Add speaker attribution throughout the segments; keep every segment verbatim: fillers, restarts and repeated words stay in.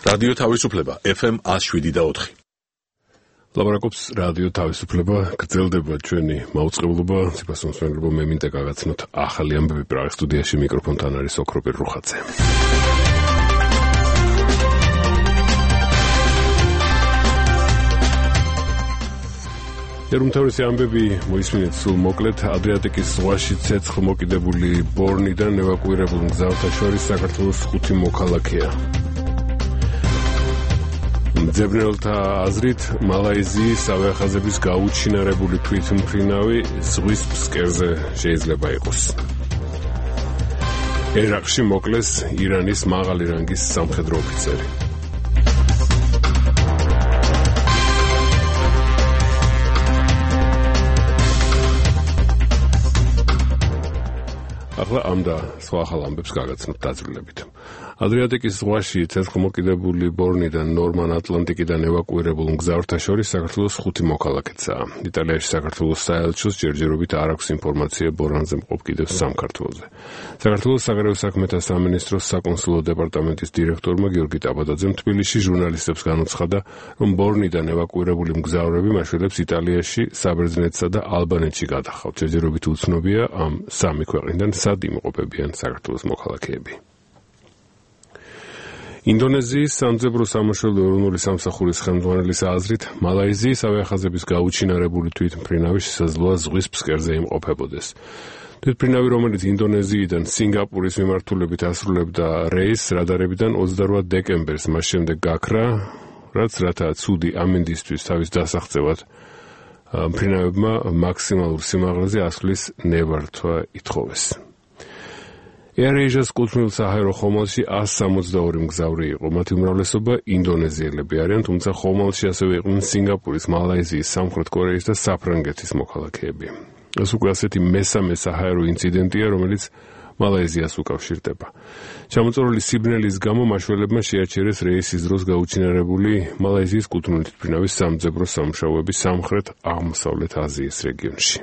Speaker 1: რადიო თავისუფლება ეფ ემ one oh seven და four. ლაბარაკობს რადიო თავისუფლება, გრძელდება ჩვენი მაუწყებლობა, ციფასუნსმენგრობა მე მინდა გაგაცნოთ ახალი ამბები პრაღის სტუდიაში მიკროფონთან არის ოქროპირ რუხაძე. ერუმთავრისი ამბები მოისმინეთ სულ მოკლედ. ადრიატიკის ზღვაში ცეცხლმოკიდებული ბორნიდან ევაკუირებულ მგზავრთა შორის საქართველოს ხუთი მოქალაქეა. მძებნელთა აზრით მალაიზიის ავიახაზების გაუჩინარებული თვითმფრინავი ზღვის ფსკერზე შეიძლება იყოს. ერაყში მოკლეს ირანის მაღალი რანგის სამხედრო ოფიცერი. ახლა ამ და სხვა ახალ ამბებს გაგაცნობთ დაძრულებით. ადრიატიკის ზღვაში ცეცხლმოკიდებული ბორნიდან ნორმან ატლანტიკიდან ევაკუირებულ მგზავრთა შორის საქართველოს ხუთი მოქალაქეცაა. იტალიაში საქართველოს საელჩოს ჯერჯერობით არ აქვს ინფორმაცია ბორანზე მყოფ კიდევ სამ ქართველზე. საქართველოს საგარეო საქმეთა სამინისტროს საკონსულო დეპარტამენტის დირექტორმა გიორგი ტაბადაძემ თბილისში ჟურნალისტებს განუცხადა, რომ ბორნიდან ევაკუირებული მგზავრები მაშველებს იტალიაში, საბერძნეთსა და ალბანეთში გადახავთ. ჯერჯერობით უცნობია ამ სამი ქვეყნიდან სად იმყოფებიან საქართველოს მოქალაქეები. ინდონეზიის სამძებრო სამაშველო ეროვნული სამსახურის ხელმძღვანელის აზრით, მალაიზიის ავიახაზების გაუჩინარებული თვითმფრინავი შესაძლოა ზღვის ფსკერზე იმყოფებოდეს. თვითმფრინავი, რომელიც ინდონეზიიდან სინგაპურის მიმართულებით ასრულებდა რეისს, რადარებიდან ოცდარვა დეკემბერს მას შემდეგ გაქრა, რაც რათა ცუდი ამინდისთვის თავის დასაღწევად მფრინავებმა მაქსიმალურ სიმაღლეზე ასვლის ნებართვა ითხოვეს. ეარ-ეიჟიას კუთვნილ საჰაერო ხომალდში one sixty-two მგზავრი იყო, მათი უმრავლესობა ინდონეზიელები არიან, თუმცა ხომალდში ასევე იყვნენ სინგაპურის, მალაიზიის, სამხრეთ კორეის და საფრანგეთის მოქალაქეები. ეს უკვე ასეთი მესამე საჰაერო ინციდენტია, რომელიც მალაიზიას უკავშირდება. ჩამოწორული სიბნელის გამო მაშველებმა შეაჩერეს რეისის დროს გაუჩინარებული მალაიზიის კუთვნილი თვითმფრინავის სამძებრო სამუშაოები სამხრეთ აღმოსავლეთ აზიის რეგიონში.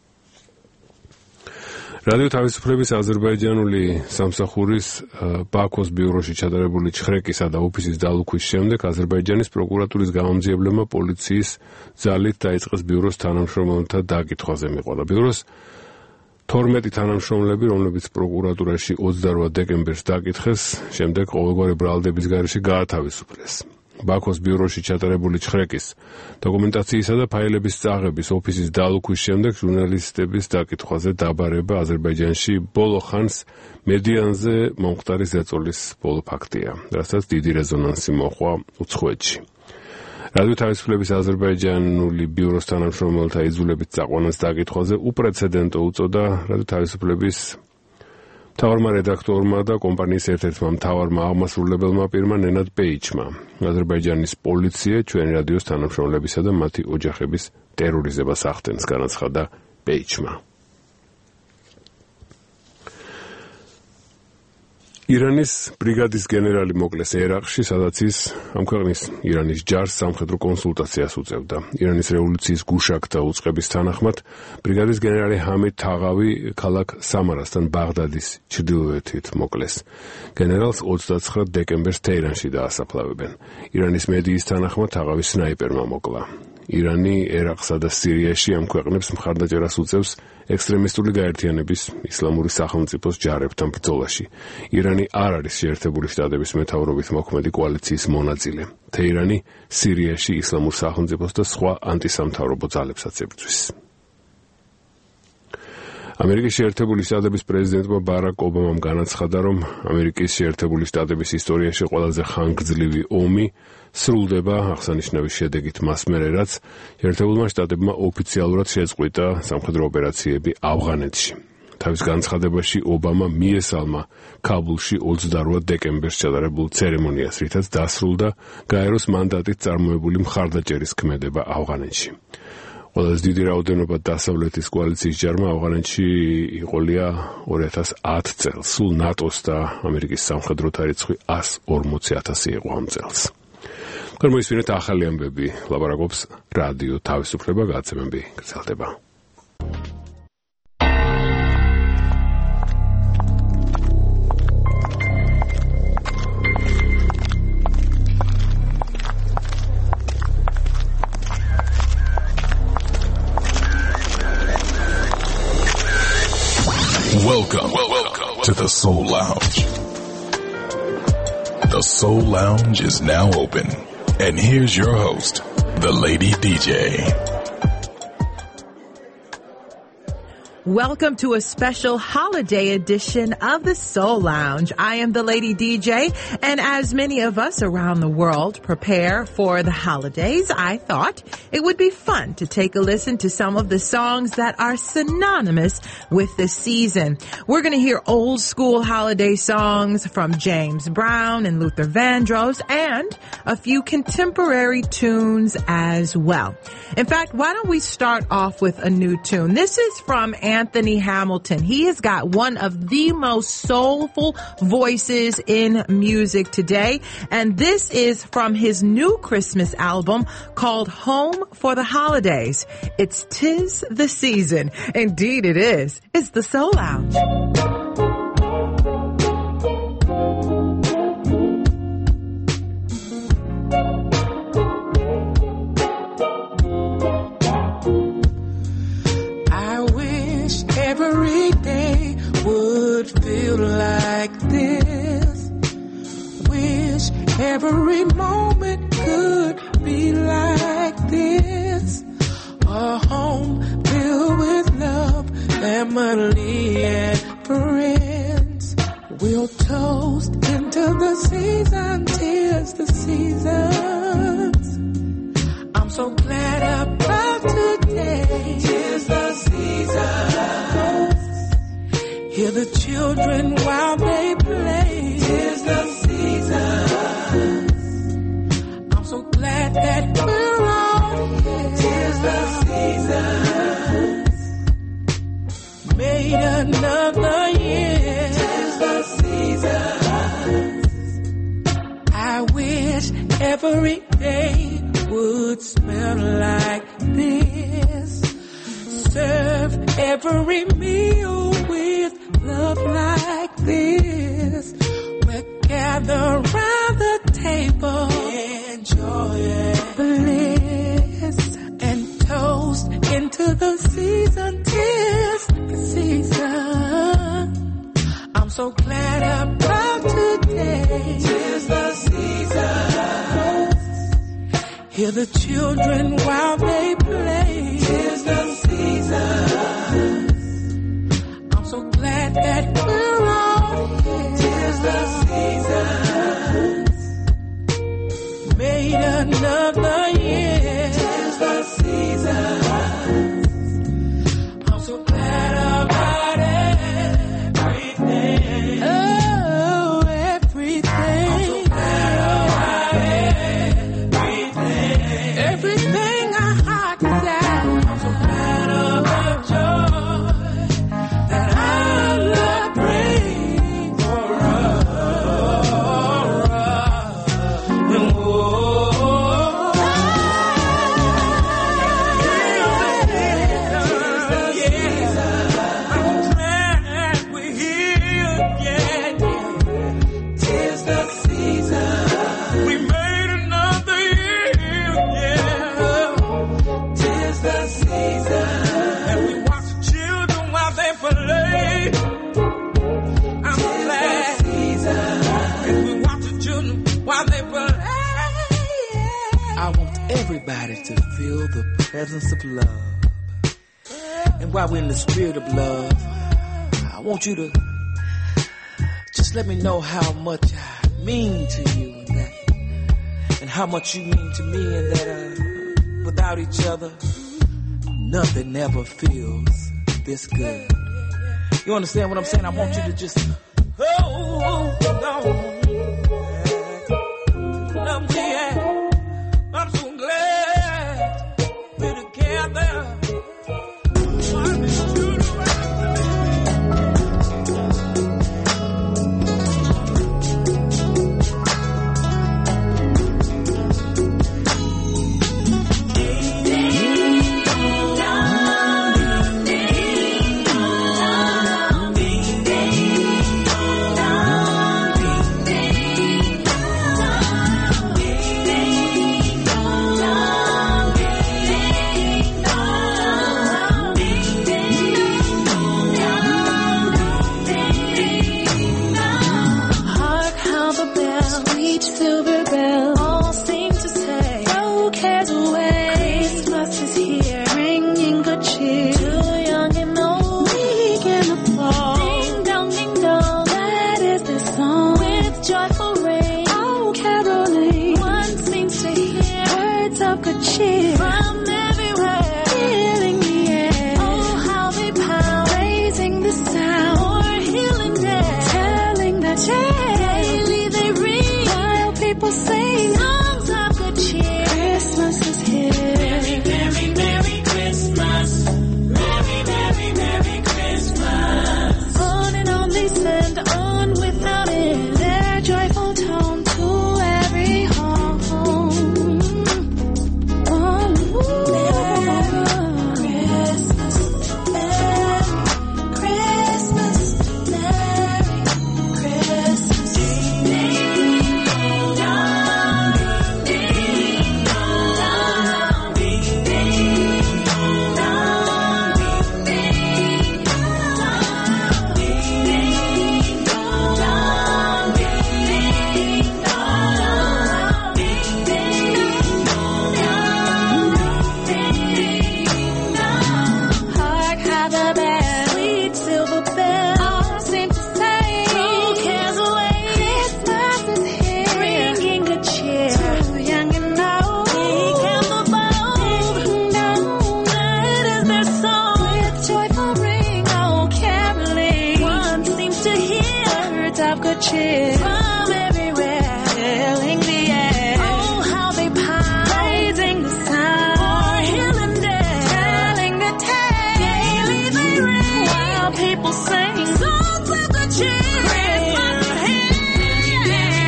Speaker 1: რადიო თავისუფლების აზერბაიჯანული სამსახურის ბაქოს ბიუროში ჩატარებული ჩხრეკისა და ოფისის დალუქვის შემდეგ აზერბაიჯანის პროკურატურის გამომძიებლებმა პოლიციის ძალით დაიწყეს ბიუროს თანამშრომელთა დაკითხვაზე მიყოლა. ბიუროს თორმეტი თანამშრომლები, რომლებიც პროკურატურაში ოცდარვა დეკემბერს დაკითხეს, შემდეგ ყოველგვარი ბრალდების გარეშე გაათავისუფლეს. ბაქოს ბიუროში ჩატარებული ჩხრეკის, დოკუმენტაციისა და ფაილების წაღების ოფისის დალუქვის შემდეგ ჟურნალისტების დაკითხვაზე დაბარება აზერბაიჯანში ბოლო ხანს მედიანზე მომხდარი ზეწოლის ბოლო ფაქტია, რასაც დიდი რეზონანსი მოჰყვა უცხოეთში. რადიო თავისუფლების აზერბაიჯანული ბიუროს თანამშრომელთა იძულებით წაყვანას დაკითხვაზე უპრეცედენტო უწოდა რადიო თავისუფლების მთავარმა რედაქტორმა და კომპანიის ერთ-ერთმა მთავარმა აღმასრულებელმა პირმა ნენად პეიჩმა. აზერბაიჯანის პოლიცია ჩვენი რადიოს თანამშრომლებისა და მათი ოჯახების ტერორიზებას ახდენს, განაცხადა პეიჩმა. ირანის ბრიგადის გენერალი მოკლეს ერაყში, სადაც ის ამ ქვეყნის ირანის ჯარს სამხედრო კონსულტაციას უწევდა. ირანის რევოლუციის გუშაგთა უწყების თანახმად, ბრიგადის გენერალი ჰამიდ თაღავი ქალაქ სამარასთან ბაღდადის ჩრდილოეთით მოკლეს. გენერალს ოცდაცხრა დეკემბერს თეირანში დაასაფლავებენ. ირანის მედიის თანახმად თაღავი სნაიპერმა მოკლა. ირანი, ერაყსა და სირიაში ამ ქვეყნებს მხარდაჭერას უწევს ექსტრემისტული გაერთიანების ისლამური სახელმწიფოს ჯარებთან ბრძოლაში. ირანი არ არის შეერთებული შტატების მეთაურობით მოქმედი კოალიციის მონაწილე. თეირანი სირიაში ისლამურ სახელმწიფოს და სხვა ანტისამთავრობო ძალებსაც ებრძვის. ამერიკის შეერთებული შტატების პრეზიდენტმა ბარაკ ობამამ განაცხადა, რომ ამერიკის შეერთებული შტატების ისტორიაში ყველაზე ხანგრძლივი ომი სრულდება აღსანიშნავი შედეგით მას მერე, რაც შეერთებულმა შტატებმა ოფიციალურად შეწყვიტა სამხედრო ოპერაციები ავღანეთში. თავის განცხადებაში ობამა მიესალმა ქაბულში ოცდარვა დეკემბერს ჩატარებულ ცერემონიას, რითაც დასრულდა გაეროს მანდატით წარმოებული მხარდაჭერის ქმედება ავღანეთში. ყველაზე დიდი რაოდენობა დასავლეთის კოალიციის ჯარმა ავღანეთში იყოლია ორი ათას ათი წელს. სულ ნატოს და ამერიკის სამხედროთა რიცხვი one forty thousand იყო ამ წელს. გამოისმინეთ ახალი ამბები, ლაბარაკობს რადიო თავისუფლება, გაცემები გრძელდება.
Speaker 2: Welcome, welcome to the Soul Lounge. The Soul Lounge is now open. And here's your host, the Lady D J.
Speaker 3: Welcome to a special holiday edition of the Soul Lounge. I am the Lady D J, and as many of us around the world prepare for the holidays, I thought it would be fun to take a listen to some of the songs that are synonymous with the season. We're going to hear old school holiday songs from James Brown and Luther Vandross, and a few contemporary tunes as well. In fact, why don't we start off with a new tune? This is from Anthony Hamilton. He has got one of the most soulful voices in music today, and this is from his new Christmas album called Home for the Holidays. It's 'Tis the Season. Indeed it is. It's the Soul Lounge.
Speaker 4: Every day would feel like this. Wish every moment could be like this. A home filled with love, family and friends. We'll toast into the season, 'tis the seasons. I'm so glad about today. 'Tis the season. Hear the children while they play. 'Tis the season. I'm so glad that we're all here. 'Tis the season. Made another year. 'Tis the season. I wish every day would smell like this. Serve every meal with love like this. We'll gather around the table, enjoy bliss, and toast into the season. 'Tis the season. I'm so glad about today. 'Tis the season. Hear the children while they play. 'Tis the season. I'm so glad that we're all here. 'Tis the season. Made another year. 'Tis the season. I'm so glad about everything. Oh, everything. I'm so glad about everything. Everything I heart desire. I'm so glad of the joy that our love brings for us. And whoa, yeah, I'm glad we're here, yeah, yeah. 'Tis the season. We made another year, yeah. 'Tis the season. And we watch the children while they play. I'm glad. And we watch the children while they play. I want everybody to feel the presence of love. And while we're in the spirit of love, I want you to just let me know how much I mean to you, and that, and how much you mean to me, and that uh, without each other, nothing ever feels this good. You understand what I'm saying? I want you to just hold on. Love me, yeah. I'm so glad we're together.
Speaker 5: cheer from everywhere, filling the air. Oh, how they pound, praising the sound, for healing dead, telling the tale. Daily they ring, while people sing songs of the cheer. Christmas is here,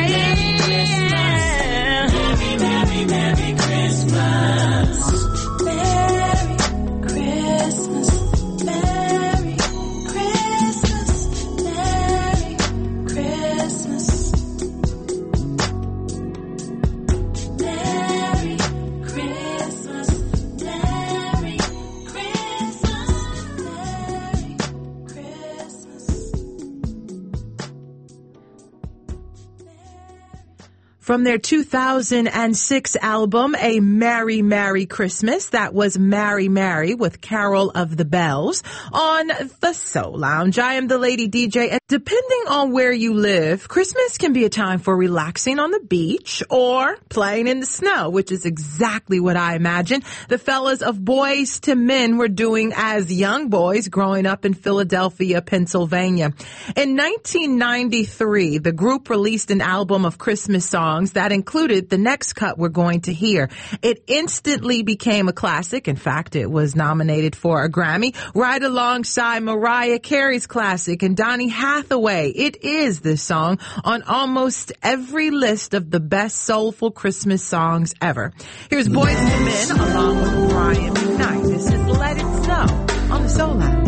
Speaker 5: Merry, Merry, Merry Christmas. Merry Christmas, Merry Christmas, Merry Christmas. Merry Christmas, Merry Christmas, Merry Christmas.
Speaker 3: From their two thousand six album, A Merry, Merry Christmas, that was Mary, Mary with Carol of the Bells on the Soul Lounge. I am the Lady D J. And depending on where you live, Christmas can be a time for relaxing on the beach or playing in the snow, which is exactly what I imagine the fellas of Boys to Men were doing as young boys growing up in Philadelphia, Pennsylvania. In nineteen ninety-three, the group released an album of Christmas songs that included the next cut we're going to hear. It instantly became a classic. In fact, it was nominated for a Grammy right alongside Mariah Carey's classic and Donny Hathaway. It is this song on almost every list of the best soulful Christmas songs ever. Here's Boys to Men along with Brian McKnight. This is Let It Snow on the Soul Lounge.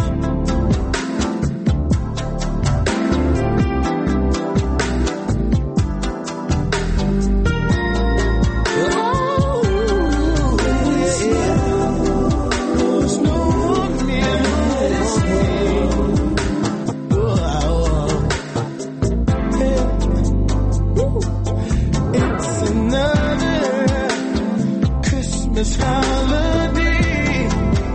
Speaker 6: Christmas holiday.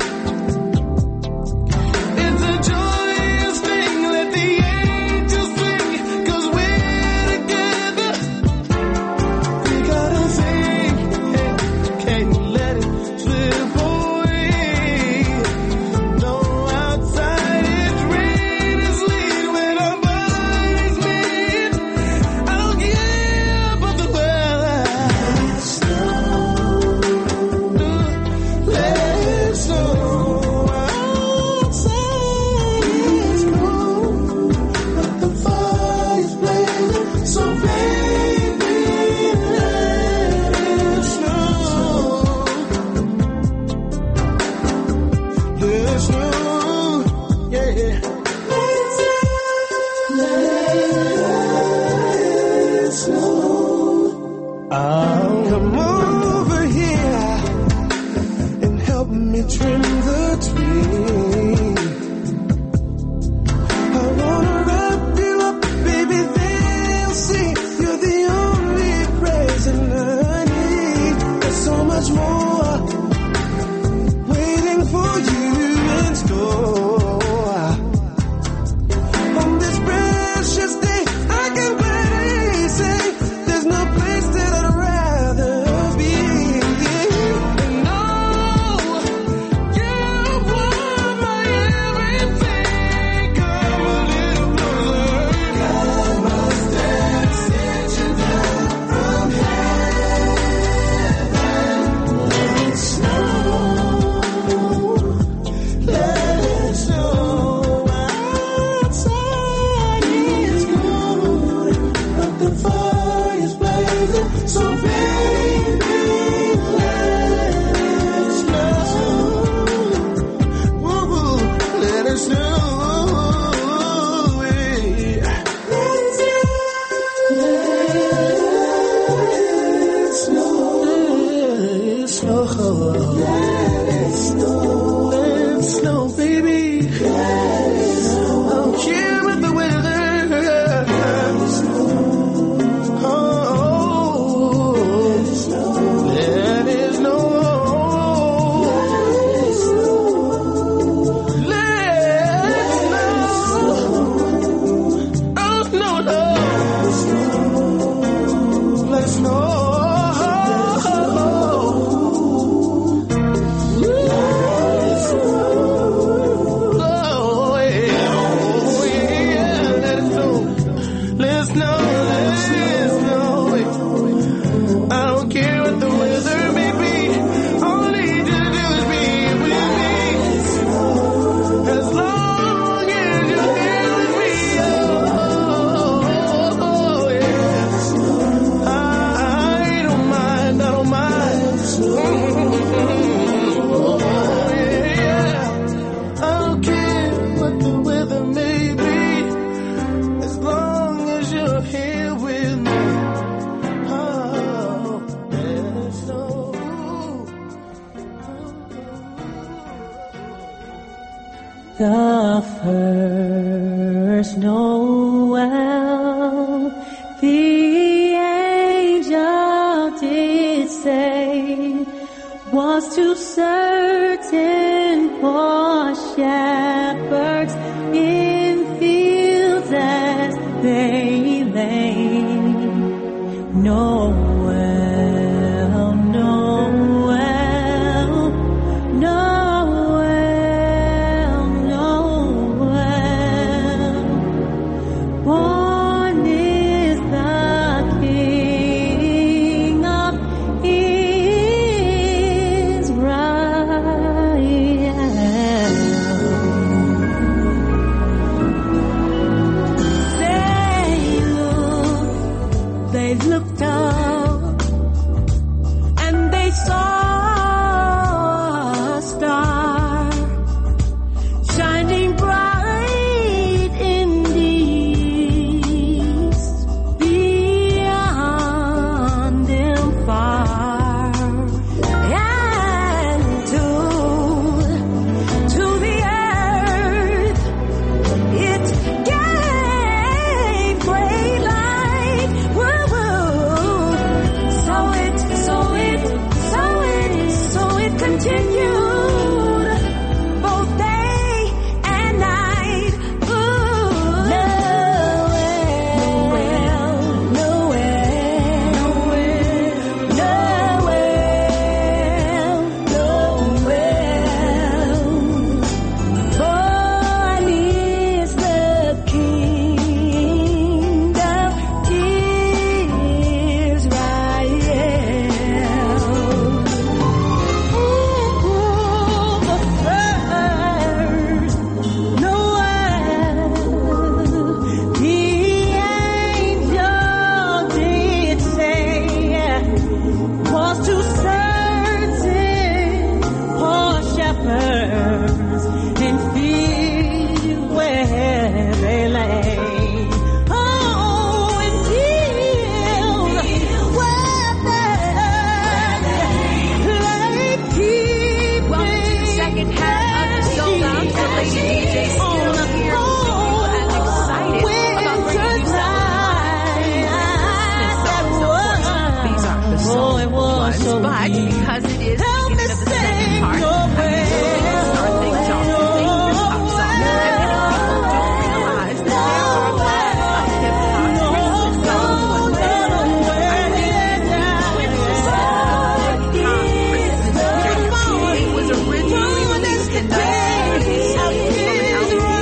Speaker 6: It's a joyous thing, let the angels sing, 'cause we're together. We gotta sing, hey, can't let it slip away. No, outside it's rain and sleet when our bodies meet. I don't care about the weather. Come over here and help me trim the tree. I wanna wrap you up, baby, they'll see you're the only present I need. There's so much more waiting for you in store. On this precious day, I can gladly say there's no place that I'd rather be. And no, you are my everything. Come a little closer. God must have sent you down from heaven. Let it snow. Let it snow. Outside is cold, but the fire's blazing. So baby, let it snow. Woo-hoo, let it snow. Yeah. Let it snow. Let it snow. Let it snow. Let it snow, baby. Let it snow. I don't care what the weather. Let it snow. Oh, let it snow. Let it snow. Let it snow. Oh, no, no. Let it snow. Let it snow.
Speaker 5: The first Noel, the angel did say, was to certain poor shepherds in fields as they lay. Noel, Noel, Noel, Noel. Born is the King of Israel. They looked up and they saw a star shining bright in the east, beyond them far, and to to the earth it gave great light. Woo woo. So it, so it, so it, so it continued both day and night. Ooh. Noel, Noel, Noel, Noel, Born is the King of Israel. Ooh, the first Noel, the angel did say, was to certain poor shepherds in fields where they lay. Oh, in fields where they lay keeping.
Speaker 3: Welcome to the second half of the Soul Lounge. The Lady D J still here with you and excited about bringing you some songs, of course. These are the soul ones, but because it is the beginning of the second part, I usually start things off with famous pop songs. And many people don't realize that there are lots of hip-hop Christmas songs as well. I think Christmas is a hip-hop Christmas music. It was originally released in nineteen eighty-seven from an album called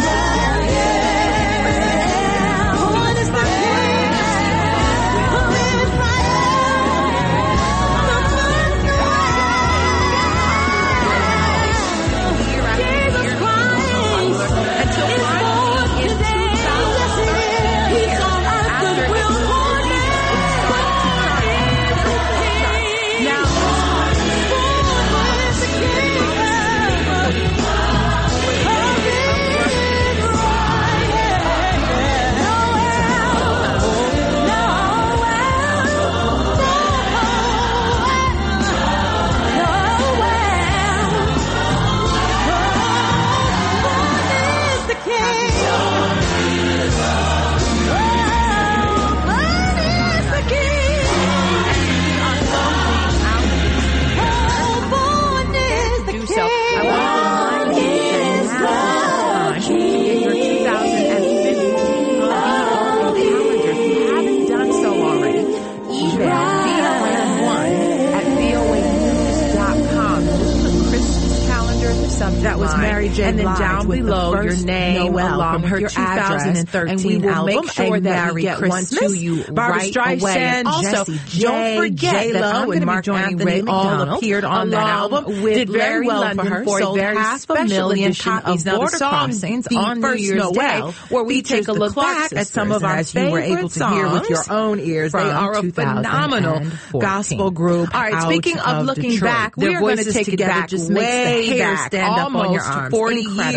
Speaker 3: That was Mary J.
Speaker 7: And then
Speaker 3: Blige
Speaker 7: down
Speaker 3: with
Speaker 7: below,
Speaker 3: the
Speaker 7: your
Speaker 3: first
Speaker 7: name
Speaker 3: Noel
Speaker 7: along
Speaker 3: from
Speaker 7: with
Speaker 3: her
Speaker 7: your address,
Speaker 3: twenty thirteen
Speaker 7: and we will
Speaker 3: album,
Speaker 7: make sure
Speaker 3: A
Speaker 7: that
Speaker 3: Merry
Speaker 7: we get
Speaker 3: Christmas,
Speaker 7: one to you
Speaker 3: Barbara
Speaker 7: right
Speaker 3: Streisand,
Speaker 7: away. And also,
Speaker 3: Jessie J,
Speaker 7: don't forget that
Speaker 3: J-Lo,
Speaker 7: I'm
Speaker 3: and
Speaker 7: gonna be
Speaker 3: Mark
Speaker 7: joining
Speaker 3: Anthony
Speaker 7: Ray all
Speaker 3: McDonald
Speaker 7: appeared on that
Speaker 3: along
Speaker 7: album,
Speaker 3: with
Speaker 7: did very
Speaker 3: Larry
Speaker 7: well
Speaker 3: London
Speaker 7: for her,
Speaker 3: for a
Speaker 7: sold
Speaker 3: very
Speaker 7: half a
Speaker 3: special
Speaker 7: million
Speaker 3: edition
Speaker 7: copies.
Speaker 3: of
Speaker 7: Now, the
Speaker 3: Border
Speaker 7: song,
Speaker 3: Crossings
Speaker 7: the
Speaker 3: on
Speaker 7: first
Speaker 3: New Year's
Speaker 7: Noel,
Speaker 3: Day,
Speaker 7: where we
Speaker 3: features
Speaker 7: take a
Speaker 3: the
Speaker 7: look
Speaker 3: Clark
Speaker 7: back at some
Speaker 3: sisters,
Speaker 7: of our
Speaker 3: and as you were able
Speaker 7: favorite
Speaker 3: to hear with your
Speaker 7: songs
Speaker 3: own ears,
Speaker 7: from
Speaker 3: they are a phenomenal gospel group.
Speaker 7: All right, speaking
Speaker 3: out
Speaker 7: of
Speaker 3: of
Speaker 7: looking
Speaker 3: Detroit.
Speaker 7: back,
Speaker 3: Their
Speaker 7: we are going to
Speaker 3: voices
Speaker 7: take it
Speaker 3: together
Speaker 7: back
Speaker 3: just makes the
Speaker 7: way
Speaker 3: hair
Speaker 7: back,
Speaker 3: stand up on your
Speaker 7: almost
Speaker 3: arms.
Speaker 7: forty
Speaker 3: Incredible.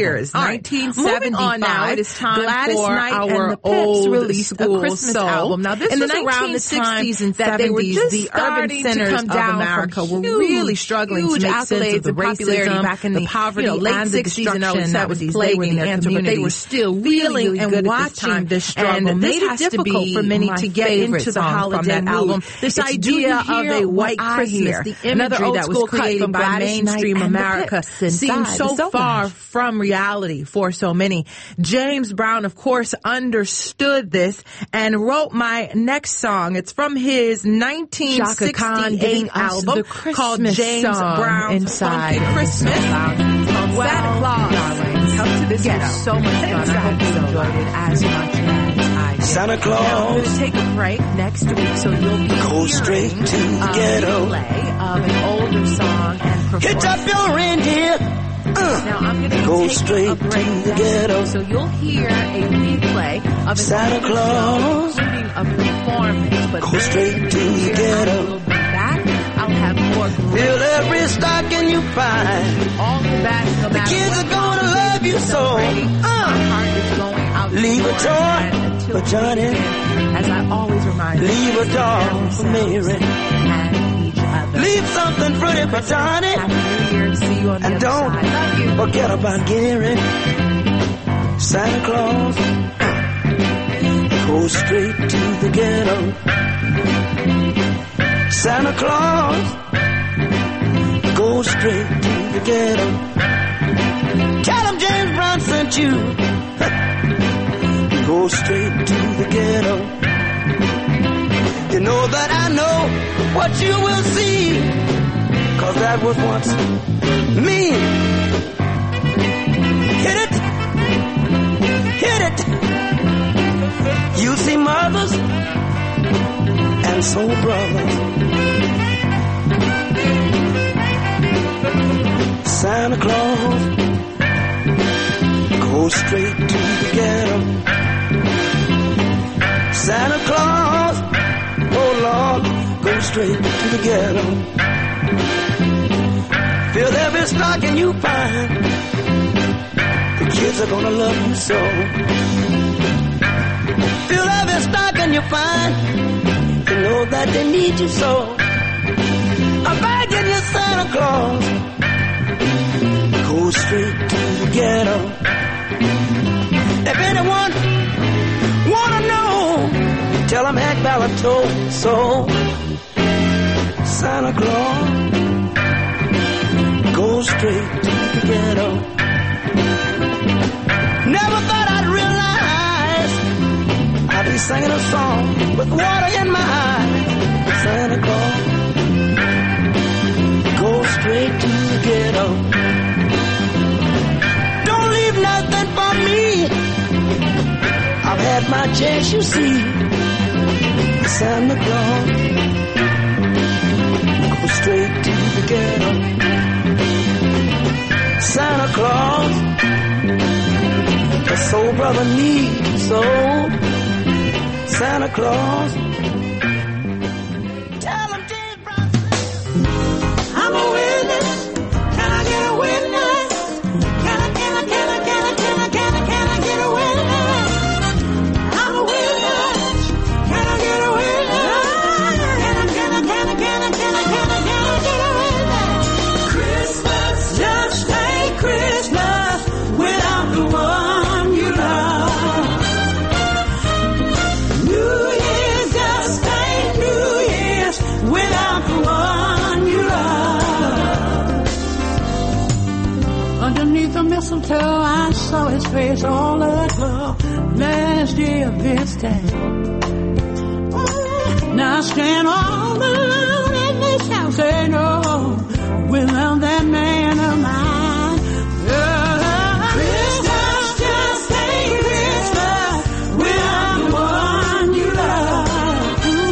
Speaker 3: years,
Speaker 7: All right.
Speaker 3: nineteen
Speaker 7: Moving
Speaker 3: seventy-five.
Speaker 7: on now, it is time
Speaker 3: Gladys
Speaker 7: for
Speaker 3: Knight
Speaker 7: our
Speaker 3: and the Pips
Speaker 7: old
Speaker 3: released a
Speaker 7: school
Speaker 3: Christmas
Speaker 7: soul.
Speaker 3: album. Now, this
Speaker 7: In the
Speaker 3: was around the time
Speaker 7: nineteen sixties and
Speaker 3: that they were
Speaker 7: seventies,
Speaker 3: just
Speaker 7: the urban
Speaker 3: starting
Speaker 7: centers
Speaker 3: to come
Speaker 7: of
Speaker 3: down
Speaker 7: America
Speaker 3: from
Speaker 7: were
Speaker 3: huge,
Speaker 7: really struggling
Speaker 3: huge
Speaker 7: to make
Speaker 3: accolades
Speaker 7: sense of the
Speaker 3: and popularity
Speaker 7: racism,
Speaker 3: back in
Speaker 7: the
Speaker 3: the
Speaker 7: poverty,
Speaker 3: you know, late
Speaker 7: and the
Speaker 3: sixties and early
Speaker 7: destruction that was
Speaker 3: seventies. They
Speaker 7: plaguing
Speaker 3: were the
Speaker 7: their
Speaker 3: answer, but they were
Speaker 7: communities.
Speaker 3: still
Speaker 7: Feeling
Speaker 3: really, really
Speaker 7: and
Speaker 3: good at this
Speaker 7: watching
Speaker 3: time.
Speaker 7: this struggle
Speaker 3: And
Speaker 7: made
Speaker 3: this
Speaker 7: it
Speaker 3: has to
Speaker 7: difficult
Speaker 3: be
Speaker 7: for many
Speaker 3: my
Speaker 7: to get
Speaker 3: favorite
Speaker 7: into the
Speaker 3: song
Speaker 7: holiday
Speaker 3: from that
Speaker 7: mood.
Speaker 3: album.
Speaker 7: This
Speaker 3: It's
Speaker 7: idea
Speaker 3: Do You
Speaker 7: of
Speaker 3: Hear
Speaker 7: a
Speaker 3: What
Speaker 7: white
Speaker 3: I
Speaker 7: Christmas,
Speaker 3: Hear?
Speaker 7: the
Speaker 3: Another
Speaker 7: imagery
Speaker 3: old
Speaker 7: that was
Speaker 3: school cut
Speaker 7: created
Speaker 3: from
Speaker 7: by
Speaker 3: Gladys Knight
Speaker 7: mainstream
Speaker 3: and the
Speaker 7: America
Speaker 3: Pips
Speaker 7: seems
Speaker 3: inside
Speaker 7: so
Speaker 3: the Soul
Speaker 7: far
Speaker 3: Lounge.
Speaker 7: from reality for so many. James Brown, of course, understood this and wrote my next song. It's from his nineteen sixty-eight album
Speaker 3: the
Speaker 7: called
Speaker 3: Christmas
Speaker 7: James
Speaker 3: song
Speaker 7: Brown's
Speaker 3: inside
Speaker 7: Funky Christmas.
Speaker 3: Well,
Speaker 7: Santa Claus.
Speaker 3: darlings, come to this
Speaker 7: This
Speaker 3: ghetto.
Speaker 7: was so much fun. I hope you enjoyed it as much as I did.
Speaker 6: Santa
Speaker 7: Now, I'm
Speaker 6: Claus,
Speaker 7: going to take a break next week, so you'll be
Speaker 6: go
Speaker 7: hearing
Speaker 6: straight to the
Speaker 7: a
Speaker 6: ghetto.
Speaker 7: replay of an older song and performance.
Speaker 6: Hitch up your reindeer. Uh,
Speaker 7: Now I'm going to
Speaker 6: Go
Speaker 7: take
Speaker 6: straight
Speaker 7: a break
Speaker 6: to the
Speaker 7: next
Speaker 6: ghetto.
Speaker 7: week, so you'll hear a replay of an
Speaker 6: Santa
Speaker 7: older
Speaker 6: Claus,
Speaker 7: song, including a performance. But
Speaker 6: go
Speaker 7: then
Speaker 6: straight
Speaker 7: in
Speaker 6: to
Speaker 7: the
Speaker 6: the
Speaker 7: year,
Speaker 6: ghetto.
Speaker 7: I will be back. I'll have more great
Speaker 6: fill every stocking you find.
Speaker 7: all the best, no
Speaker 6: The
Speaker 7: matter
Speaker 6: kids
Speaker 7: what
Speaker 6: are gonna love you so.
Speaker 7: celebrating. My
Speaker 6: Uh,
Speaker 7: heart is going out to
Speaker 6: Leave a
Speaker 7: Lord,
Speaker 6: toy
Speaker 7: and until
Speaker 6: for Johnny.
Speaker 7: we begin, as I always remind you,
Speaker 6: leave a
Speaker 7: take care of
Speaker 6: doll for
Speaker 7: yourselves
Speaker 6: Mary.
Speaker 7: and each other.
Speaker 6: Leave something pretty for Johnny.
Speaker 7: Happy New Year. See you on the
Speaker 6: And
Speaker 7: other
Speaker 6: don't
Speaker 7: side. Love you.
Speaker 6: forget about Gary. Santa Claus, go straight to the ghetto. Santa Claus, go straight to the ghetto. Tell him James Brown sent you. Go straight to the ghetto. You know that I know what you will see, 'cause that was once me. Hit it, hit it. You see mothers and soul brothers. Santa Claus, go straight to the ghetto. Santa Claus, oh Lord, go straight to the ghetto. Fill every stocking you find. The kids are gonna love you so. Fill every stocking you find. You know that they need you so. I'm begging you, Santa Claus, go straight to the ghetto. If anyone wanna know, tell them Hank Ballard told so. Santa Claus, go straight to the ghetto. Never thought I'd realize I'd be singing a song with water in my eyes. Santa Claus, go straight to the ghetto. Don't leave nothing for me. I've had my chance, you see. Santa Claus, go straight to the ghetto. Santa Claus, the soul brother needs so. Santa Claus, tell him James Brown. I'm a witness. Can I get a witness? Can I, can I, can I, can I, can I, can I, can I get a witness? I'm a witness. Can I get a witness? Can I, can I, can I, can I, can I, can I, can I get a witness? Christmas just ain't Christmas without the one you love. New Year's just ain't New Year's without the one you love. Underneath the mistletoe, I saw his face all aglow. Last year of this time. Now I stand all alone in this house, ain't no without that man of mine. Christmas just ain't Christmas without the one you love.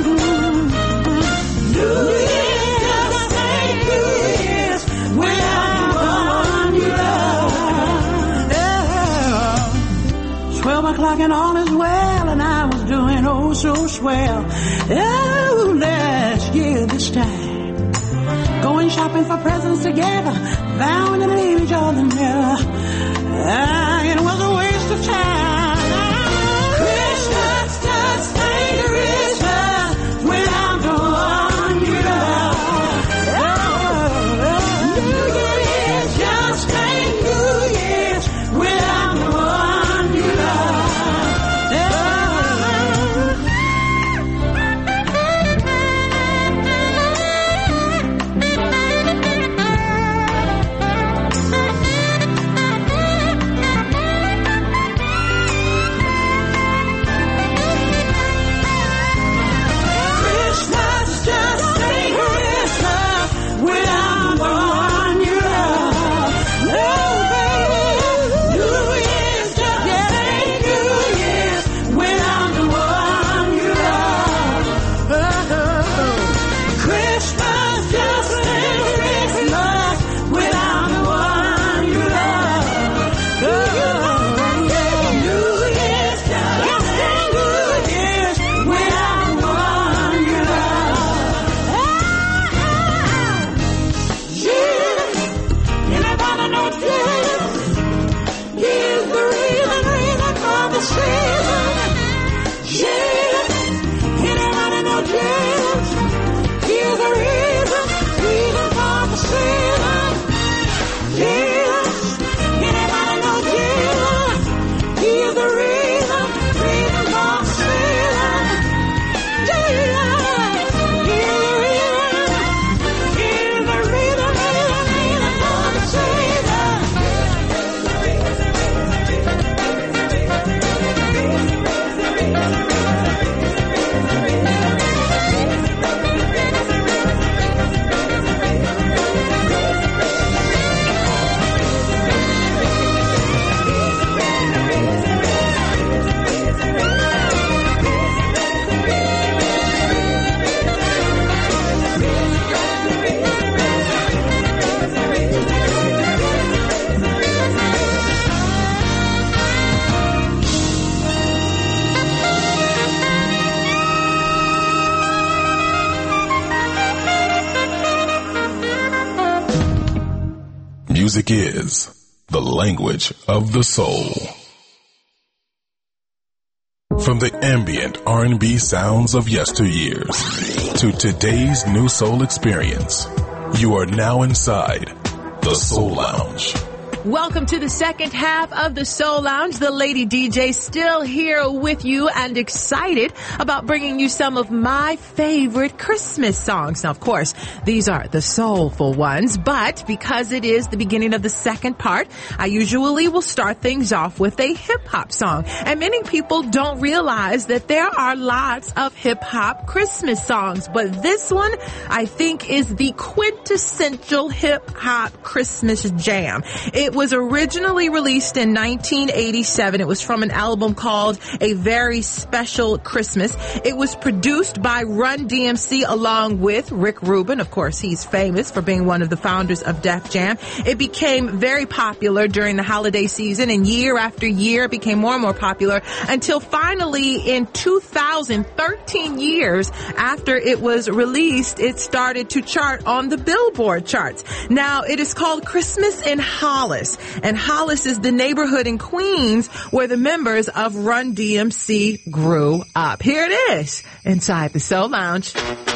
Speaker 6: New Year's just ain't New Year's without the one you love. Yeah. Twelve o'clock and all is well, and I was doing oh so swell. Oh, last year this time, going shopping for presents together, vowing to leave each other never.
Speaker 2: music is the language of the soul. From the ambient R and B sounds of yesteryears to today's new soul experience, you are now inside the Soul Lounge.
Speaker 3: Welcome to the second half of the Soul Lounge. The Lady D J still here with you and excited about bringing you some of my favorite Christmas songs. Now, of course, these are the soulful ones, but because it is the beginning of the second part, I usually will start things off with a hip-hop song. And many people don't realize that there are lots of hip-hop Christmas songs, but this one, I think, is the quintessential hip-hop Christmas jam. It It was originally released in nineteen eighty-seven. It was from an album called A Very Special Christmas. It was produced by Run D M C along with Rick Rubin. Of course, he's famous for being one of the founders of Def Jam. It became very popular during the holiday season, and year after year it became more and more popular until finally in two thousand, thirteen years after it was released, it started to chart on the Billboard charts. Now, it is called Christmas in Hollis. And Hollis is the neighborhood in Queens where the members of Run D M C grew up. Here it is, inside the Soul Lounge.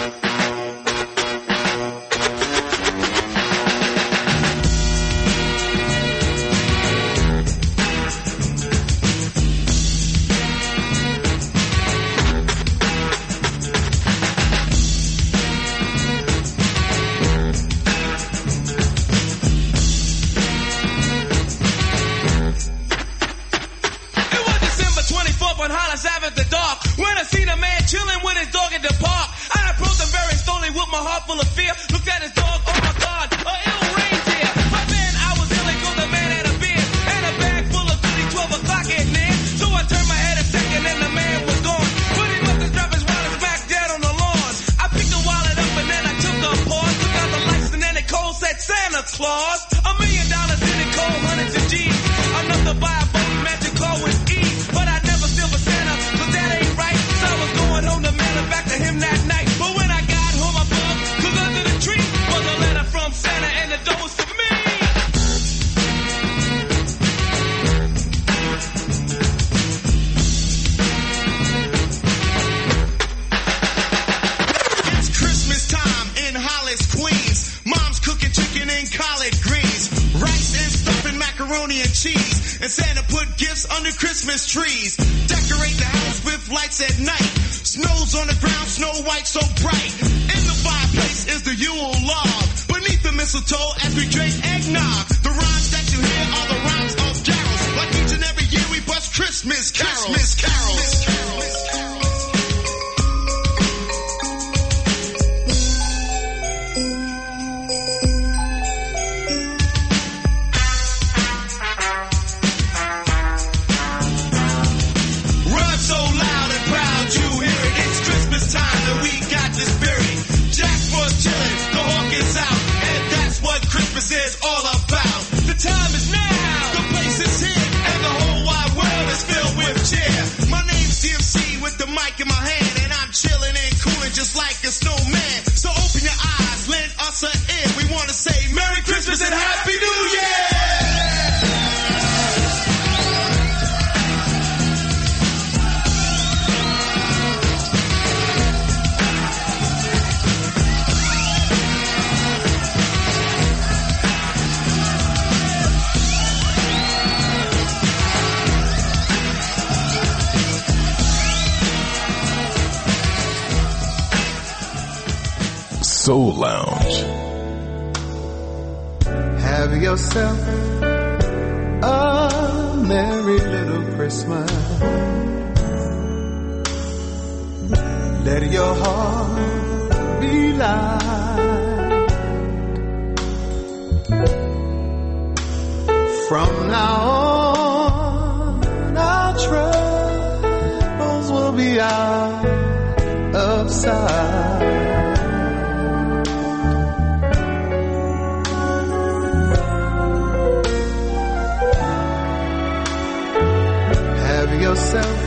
Speaker 2: Soul Lounge.
Speaker 6: Have yourself a merry little Christmas. Let your heart be light. From now on, our troubles will be out of sight. Have yourself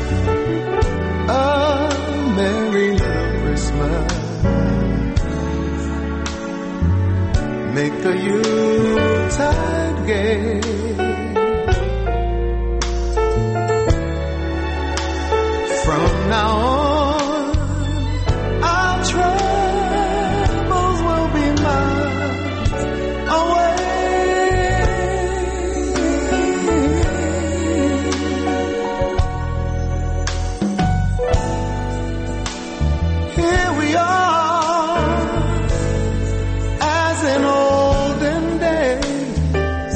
Speaker 6: a merry little Christmas. Make a Yuletide again. From now on, our troubles will be miles away. Here we are, as in olden days,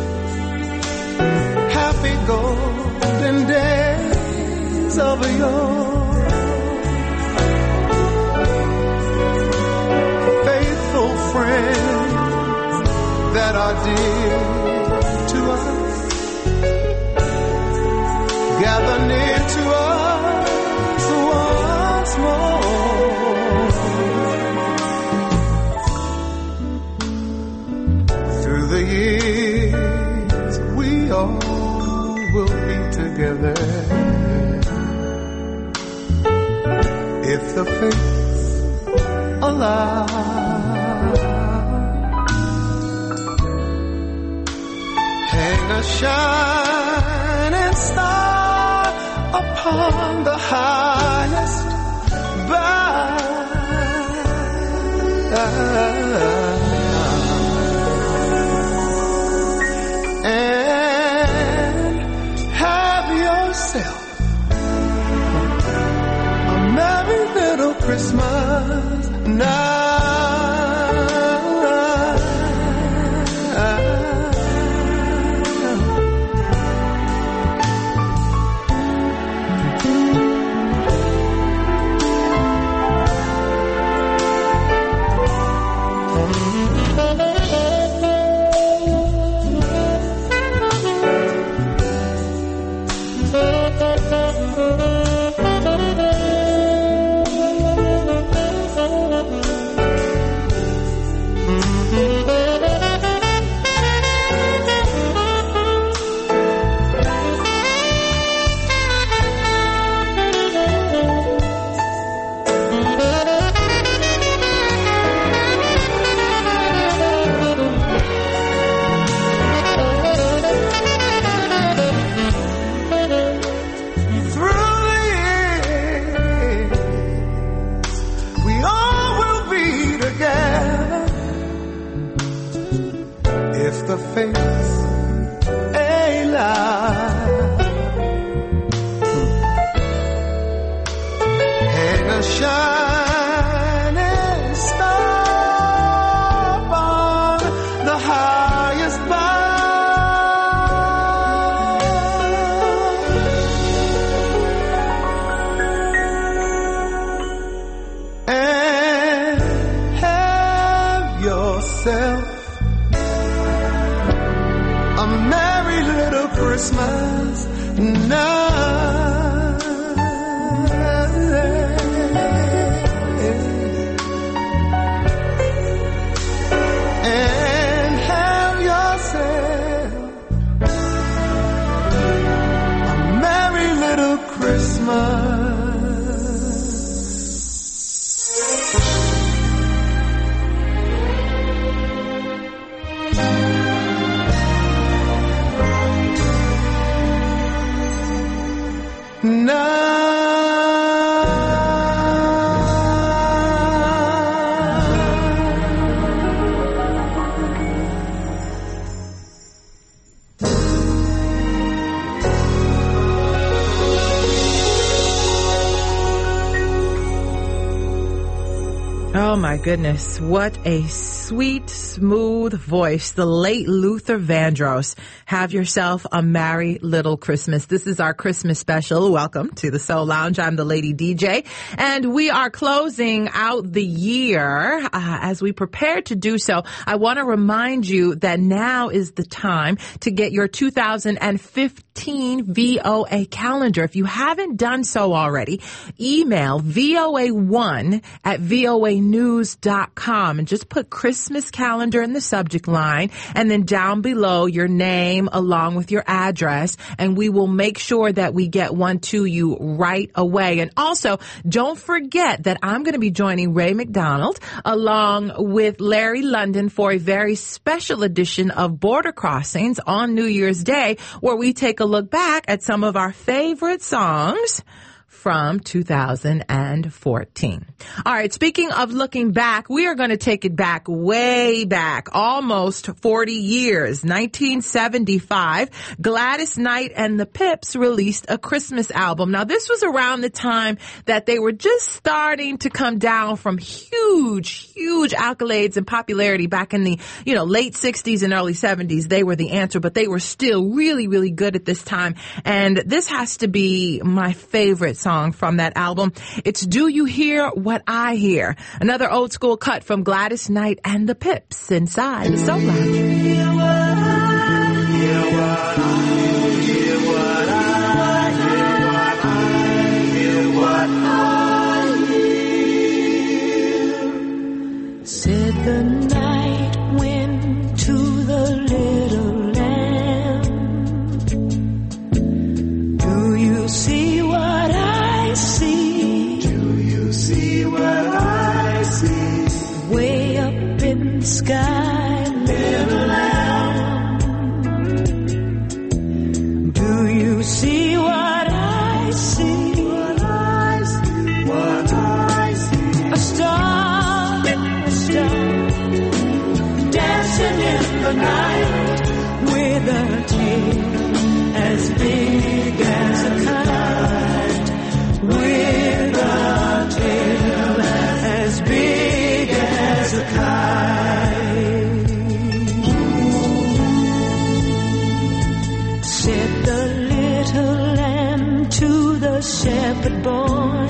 Speaker 6: happy golden days of yore. Faithful friends that are dear to us, gather near to us once more. Through the years, we all will be together, if the fates allow. Hang a shining star upon the highest bough, and have yourself a merry little Christmas now. The fates allow. Hang a shining star on the highest bough, and have yourself a merry little Christmas now. And have yourself a merry little Christmas.
Speaker 3: Oh my goodness, what a sweet, smooth voice. The late Luther Vandross. Have yourself a merry little Christmas. This is our Christmas special. Welcome to the Soul Lounge. I'm the Lady D J, and we are closing out the year. Uh, as we prepare to do so, I want to remind you that now is the time to get your two thousand fifteen fifteen V O A calendar. If you haven't done so already, email V O A one at V O A news dot com and just put Christmas calendar in the subject line and then down below your name along with your address, and we will make sure that we get one to you right away. And also, don't forget that I'm going to be joining Ray McDonald along with Larry London for a very special edition of Border Crossings on New Year's Day, where we take a look back at some of our favorite songs from two thousand fourteen. All right, speaking of looking back, we are going to take it back way back, almost forty years. nineteen seventy-five, Gladys Knight and the Pips released a Christmas album. Now, this was around the time that they were just starting to come down from huge, huge accolades and popularity back in the, you know, late sixties and early seventies. They were the answer, but they were still really, really good at this time. And this has to be my favorite song from that album. It's Do You Hear What I Hear? Another old school cut from Gladys Knight and the Pips inside the Soul Lounge.
Speaker 5: Said the night wind to the little lamb, do you see what I see? Do you see what I see? Way up in the sky, little lamb, do you see what I see? What I see, what I see. A star, a star, dancing in the night with a tail as big as a kite, with a tail as big as a kite. Said the little lamb to the shepherd boy,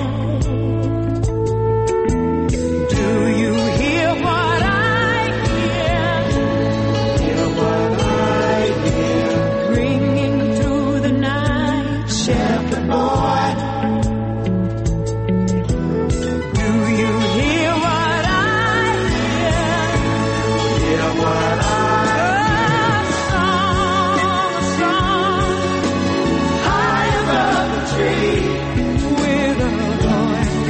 Speaker 5: do you hear what I hear? Hear what I hear? Ringing through the night, shepherd boy. Do you hear what I hear? Hear what I hear? A song, a song, high above the tree, with a voice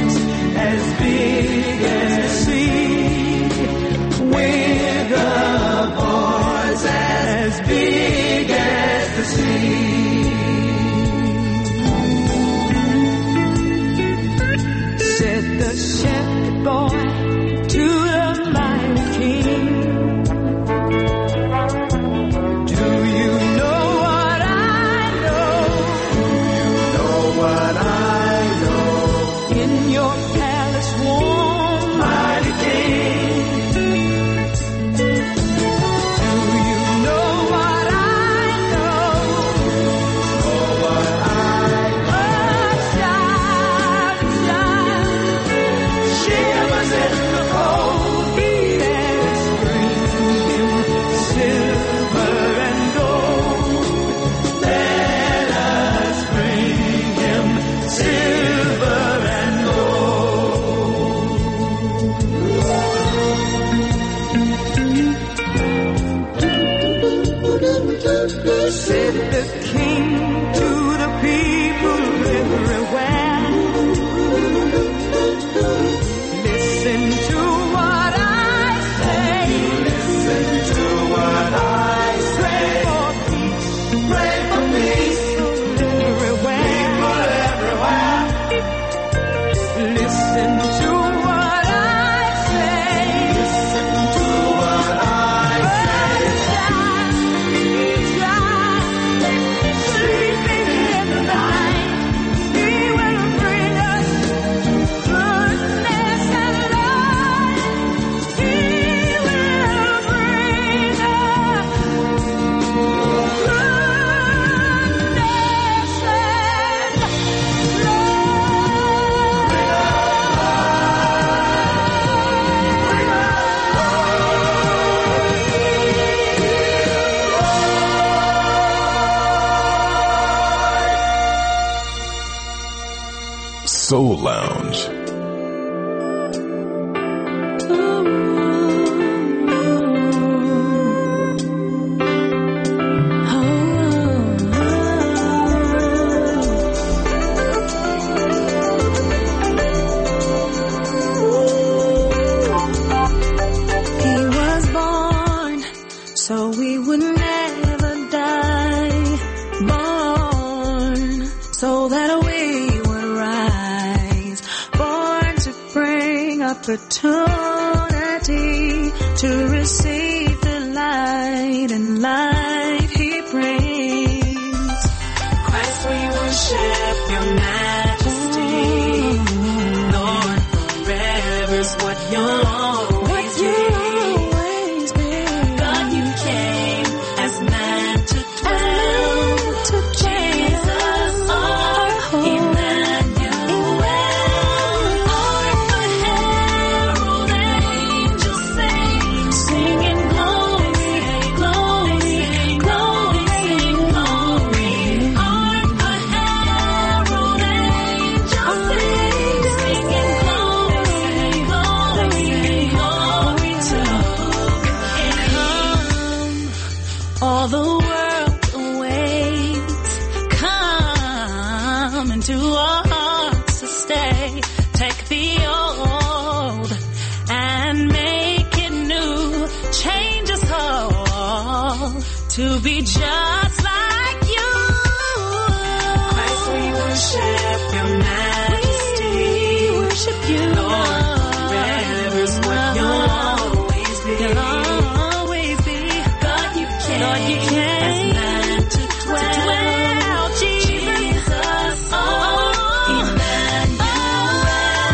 Speaker 2: Soul Lounge.
Speaker 5: Opportunity to receive the light and life He brings. Christ, we worship Your Majesty. Lord, forever's what You'll always be. God, You came as man to dwell. Jesus, our Emmanuel. All the world awaits. Come into our hearts to stay. Take the old and make it new. Change us all to be just like You. Christ, we worship Your Majesty. We worship You, Lord. Forever's what You'll always be. Lord, You came as man to dwell. Jesus, oh, Emmanuel.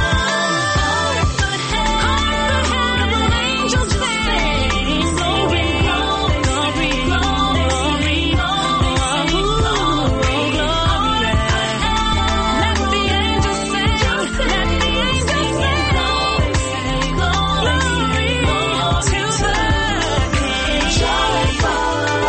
Speaker 5: Hark the herald angels sing. Glory, glory, glory, glory, glory. Let the angels sing. Let the angels sing. Glory, glory to the King. Joyful.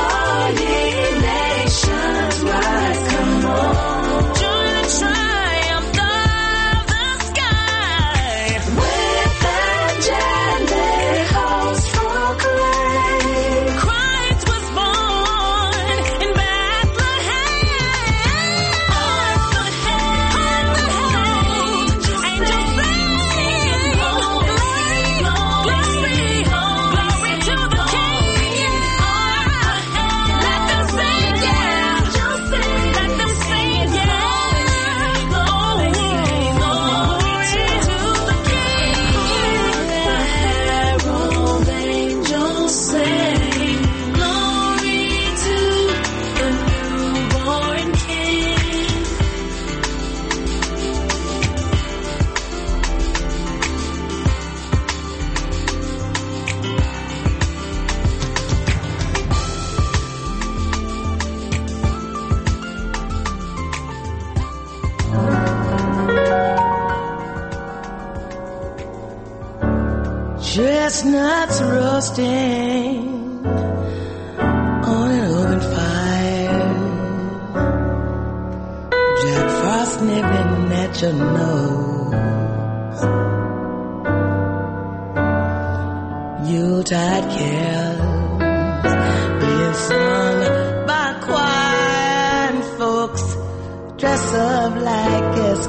Speaker 6: Chestnuts roasting on an open fire. Jack Frost nibbling at your nose. Yuletide carols being sung by choir and folks dress up like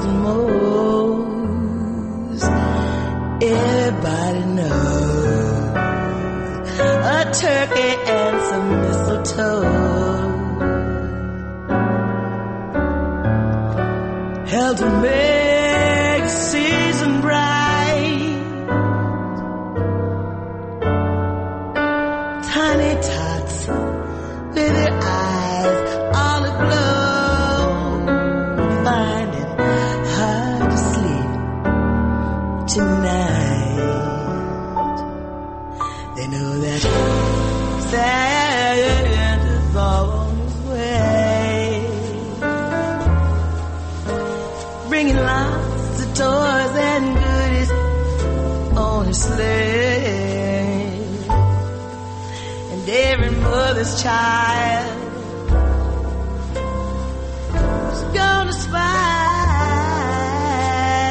Speaker 6: Eskimos. Everybody knows a turkey and some mistletoe help to make the season bright. Tiny tots with their eyes all aglow find it hard to sleep tonight. They know that Santa's on his way, bringing lots of toys and goodies on his sleigh. And every mother's child is gonna spy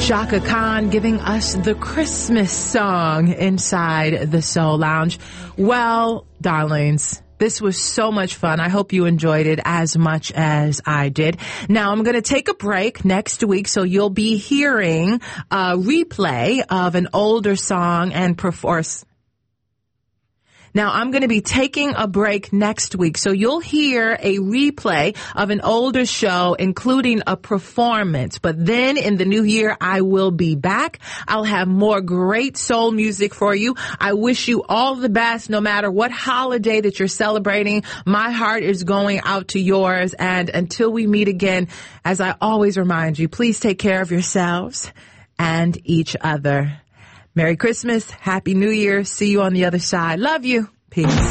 Speaker 3: Chaka Khan giving us the Christmas song inside the Soul Lounge. Well, darlings, this was so much fun. I hope you enjoyed it as much as I did. Now, I'm going to take a break next week, so you'll be hearing a replay of an older song and perforce. Now, I'm going to be taking a break next week, so you'll hear a replay of an older show, including a performance. But then in the new year, I will be back. I'll have more great soul music for you. I wish you all the best, no matter what holiday that you're celebrating. My heart is going out to yours. And until we meet again, as I always remind you, please take care of yourselves and each other. Merry Christmas. Happy New Year. See you on the other side. Love you. Peace.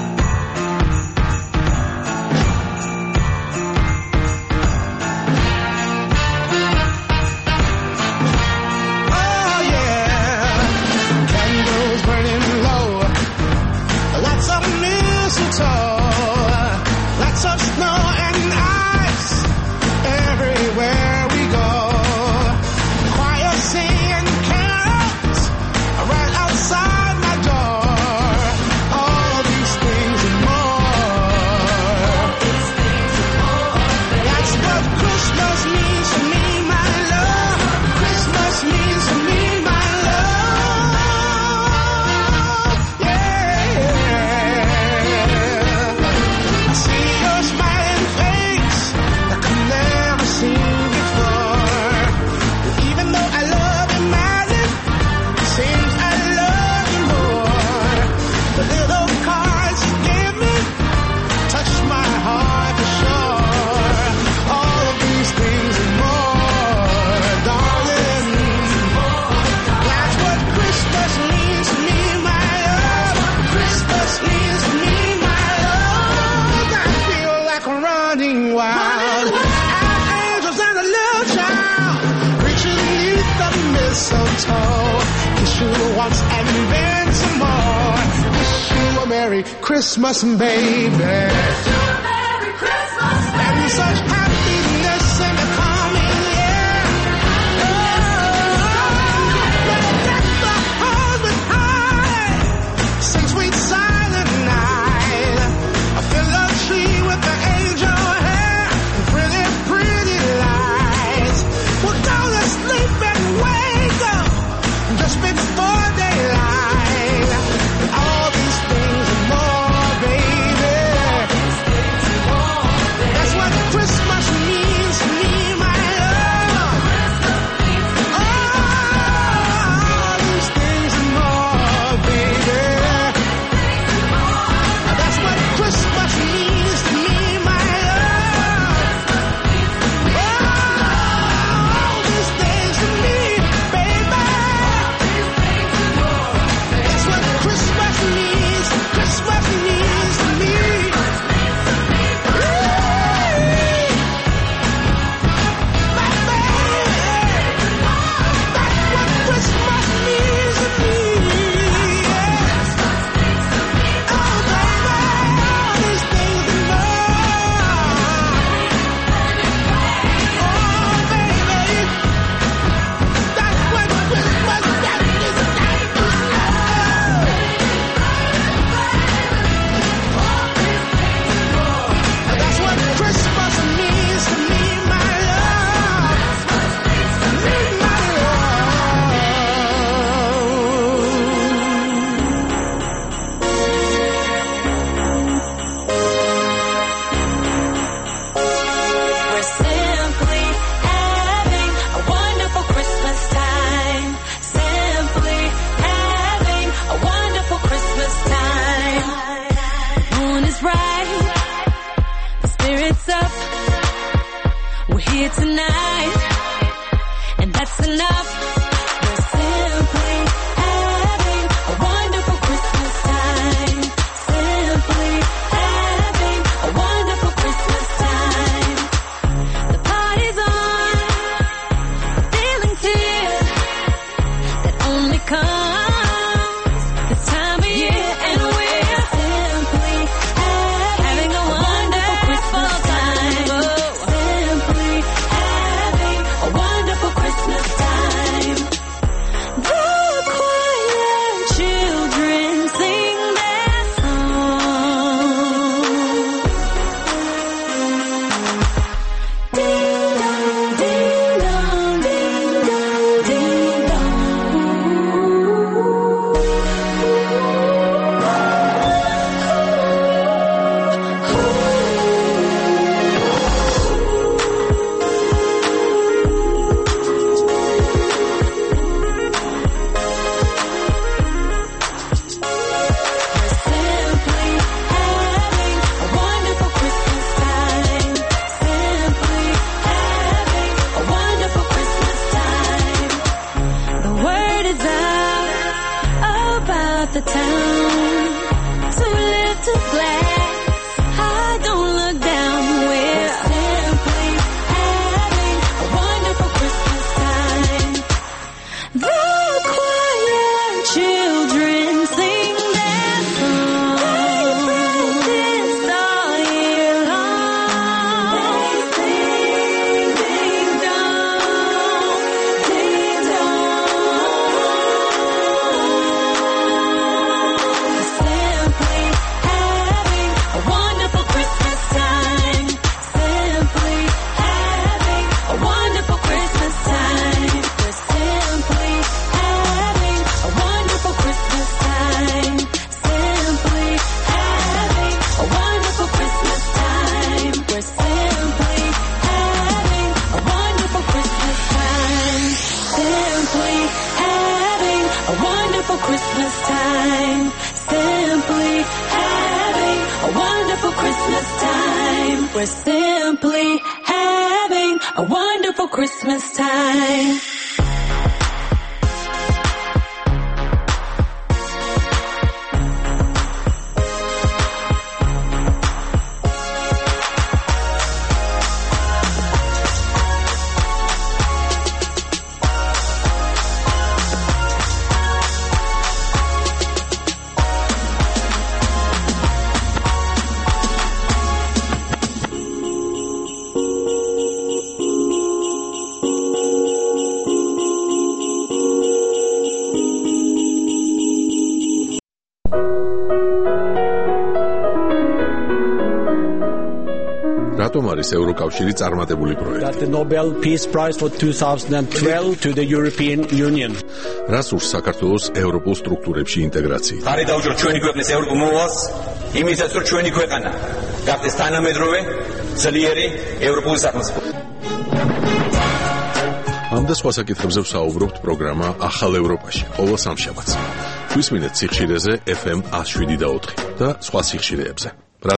Speaker 6: Christmas, baby. Merry Christmas, baby. And such happiness in the coming year. Oh, let the heart with high, sing sweet silent night. I fill the tree with the angel hair and pretty, pretty lights. We'll go to sleep and wake up just before daylight. And all these things and more. Christmas means to me, my love. All these things and more, baby. That's what Christmas means to me, my love. All these things to me, baby. That's what Christmas means. Christmas means to me. Time.
Speaker 5: We're simply having a wonderful Christmas time.
Speaker 8: რატომ არის ევროკავშირი წარმატებული პროექტი?
Speaker 9: That the Nobel Peace Prize for twenty twelve to the European Union.
Speaker 8: რას ურს საქართველოს ევროპულ სტრუქტურებში ინტეგრაცია?
Speaker 10: ხარი დაუჭროთ ჩვენი ქვეყნის ევროპულ მოვალს, იმისაც რომ ჩვენი ქვეყანა გახდეს თანამედროვე, ძლიერი ევროპული სახელმწიფო.
Speaker 8: ამ და სხვა საკითხებზე ვსაუბრობთ პროგრამა ახალ ევროპაში, ყოველ სამშაბათს. გვისმინეთ სიხშირეზე ეფ ემ one oh seven და ოთხი და სხვა სიხშირეებზე.